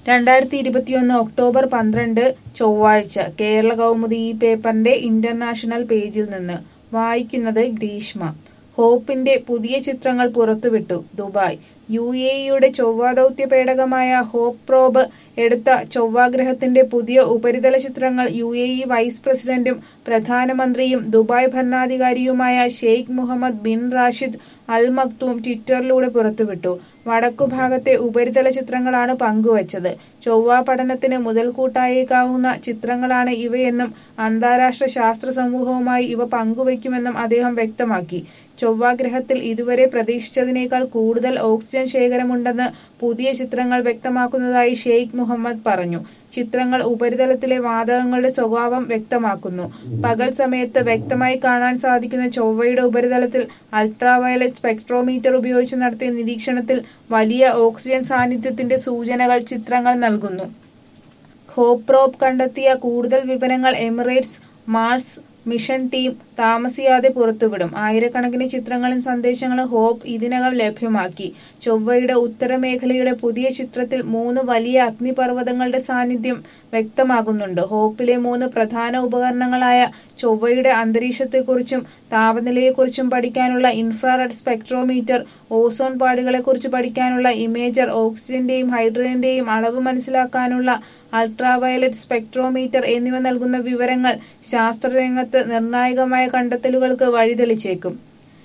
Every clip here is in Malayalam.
2021 ഒക്ടോബർ 12 ചൊവ്വാഴ്ച കേരള കൗമുദി ഈ പേപ്പറിന്റെ ഇന്റർനാഷണൽ പേജിൽ നിന്ന് വായിക്കുന്നത് ഗ്രീഷ്മ. ഹോപ്പിന്റെ പുതിയ ചിത്രങ്ങൾ പുറത്തുവിട്ടു. ദുബായ്. യുഎഇയുടെ ചൊവ്വാദൗത്യ പേടകമായ ഹോപ്പ് പ്രോബ് എടുത്ത ചൊവ്വാഗ്രഹത്തിന്റെ പുതിയ ഉപരിതല ചിത്രങ്ങൾ യുഎഇ വൈസ് പ്രസിഡന്റും പ്രധാനമന്ത്രിയും ദുബായ് ഭരണാധികാരിയുമായ Sheikh Mohammed bin Rashid Al Maktoum ട്വിറ്ററിലൂടെ പുറത്തുവിട്ടു. വടക്കുഭാഗത്തെ ഉപരിതല ചിത്രങ്ങളാണ് പങ്കുവച്ചത്. ചൊവ്വ പഠനത്തിന് മുതൽക്കൂട്ടായേക്കാവുന്ന ചിത്രങ്ങളാണ് ഇവയെന്നും അന്താരാഷ്ട്ര ശാസ്ത്ര സമൂഹവുമായി ഇവ പങ്കുവയ്ക്കുമെന്നും അദ്ദേഹം വ്യക്തമാക്കി. ചൊവ്വാഗ്രഹത്തിൽ ഇതുവരെ പ്രതീക്ഷിച്ചതിനേക്കാൾ കൂടുതൽ ഓക്സിജൻ ശേഖരമുണ്ടെന്ന് പുതിയ ചിത്രങ്ങൾ വ്യക്തമാക്കുന്നതായി ഷെയ്ഖ് മുഹമ്മദ് പറഞ്ഞു. ചിത്രങ്ങൾ ഉപരിതലത്തിലെ വാതകങ്ങളുടെ സ്വഭാവം വ്യക്തമാക്കുന്നു. പകൽ സമയത്ത് വ്യക്തമായി കാണാൻ സാധിക്കുന്ന ചൊവ്വയുടെ ഉപരിതലത്തിൽ അൾട്രാവയലറ്റ് സ്പെക്ട്രോമീറ്റർ ഉപയോഗിച്ച് നടത്തിയ നിരീക്ഷണത്തിൽ വലിയ ഓക്സിജൻ സാന്നിധ്യത്തിന്റെ സൂചനകൾ ചിത്രങ്ങൾ നൽകുന്നു. ഹോപ്പ് പ്രോബ് കണ്ടെത്തിയ കൂടുതൽ വിവരങ്ങൾ എമിറേറ്റ്സ് മാർസ് മിഷൻ ടീം താമസിയാതെ പുറത്തുവിടും. ആയിരക്കണക്കിന് ചിത്രങ്ങളും സന്ദേശങ്ങളും ഹോപ്പ് ഇതിനകം ലഭ്യമാക്കി. ചൊവ്വയുടെ ഉത്തരമേഖലയുടെ പുതിയ ചിത്രത്തിൽ 3 വലിയ അഗ്നിപർവ്വതങ്ങളുടെ സാന്നിധ്യം വ്യക്തമാകുന്നുണ്ട്. ഹോപ്പിലെ 3 പ്രധാന ഉപകരണങ്ങളായ ചൊവ്വയുടെ അന്തരീക്ഷത്തെക്കുറിച്ചും താപനിലയെക്കുറിച്ചും പഠിക്കാനുള്ള ഇൻഫ്രാറെഡ് സ്പെക്ട്രോമീറ്റർ, ഓസോൺ പാളികളെക്കുറിച്ച് പഠിക്കാനുള്ള ഇമേജർ, ഓക്സിജന്റെയും ഹൈഡ്രജന്റെയും അളവ് മനസ്സിലാക്കാനുള്ള അൾട്രാവയലറ്റ് സ്പെക്ട്രോമീറ്റർ എന്നിവ നൽകുന്ന വിവരങ്ങൾ ശാസ്ത്രരംഗത്ത് നിർണായകമായ കണ്ടെത്തലുകൾക്ക് വഴിതെളിച്ചേക്കും.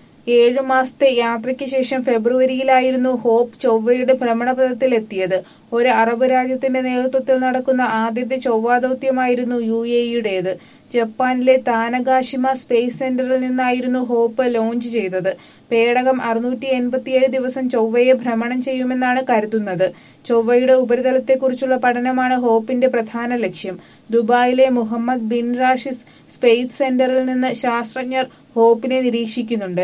7 മാസത്തെ യാത്രയ്ക്ക് ശേഷം ഫെബ്രുവരിയിലായിരുന്നു ഹോപ്പ് ചൊവ്വയുടെ ഭ്രമണപഥത്തിലെത്തിയത്. ഒരു അറബ് രാജ്യത്തിന്റെ നേതൃത്വത്തിൽ നടക്കുന്ന ആദ്യത്തെ ചൊവ്വാദൗത്യമായിരുന്നു യുഎഇയുടേത്. ജപ്പാനിലെ താനഗാഷിമ സ്പേസ് സെന്ററിൽ നിന്നായിരുന്നു ഹോപ്പ് ലോഞ്ച് ചെയ്തത്. പേടകം 687 ദിവസം ചൊവ്വയെ ഭ്രമണം ചെയ്യുമെന്നാണ് കരുതുന്നത്. ചൊവ്വയുടെ ഉപരിതലത്തെക്കുറിച്ചുള്ള പഠനമാണ് ഹോപ്പിന്റെ പ്രധാന ലക്ഷ്യം. ദുബായിലെ മുഹമ്മദ് ബിൻ റാഷിദ് സ്പേസ് സെന്ററിൽ നിന്ന് ശാസ്ത്രജ്ഞർ ഹോപ്പിനെ നിരീക്ഷിക്കുന്നുണ്ട്.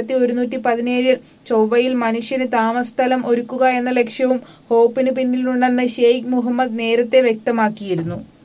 2117 ചൊവ്വയിൽ മനുഷ്യന് താമസസ്ഥലം ഒരുക്കുക എന്ന ലക്ഷ്യവും ഹോപ്പിന് പിന്നിലുണ്ടെന്ന് ഷെയ്ഖ് മുഹമ്മദ് നേരത്തെ വ്യക്തമാക്കിയിരുന്നു.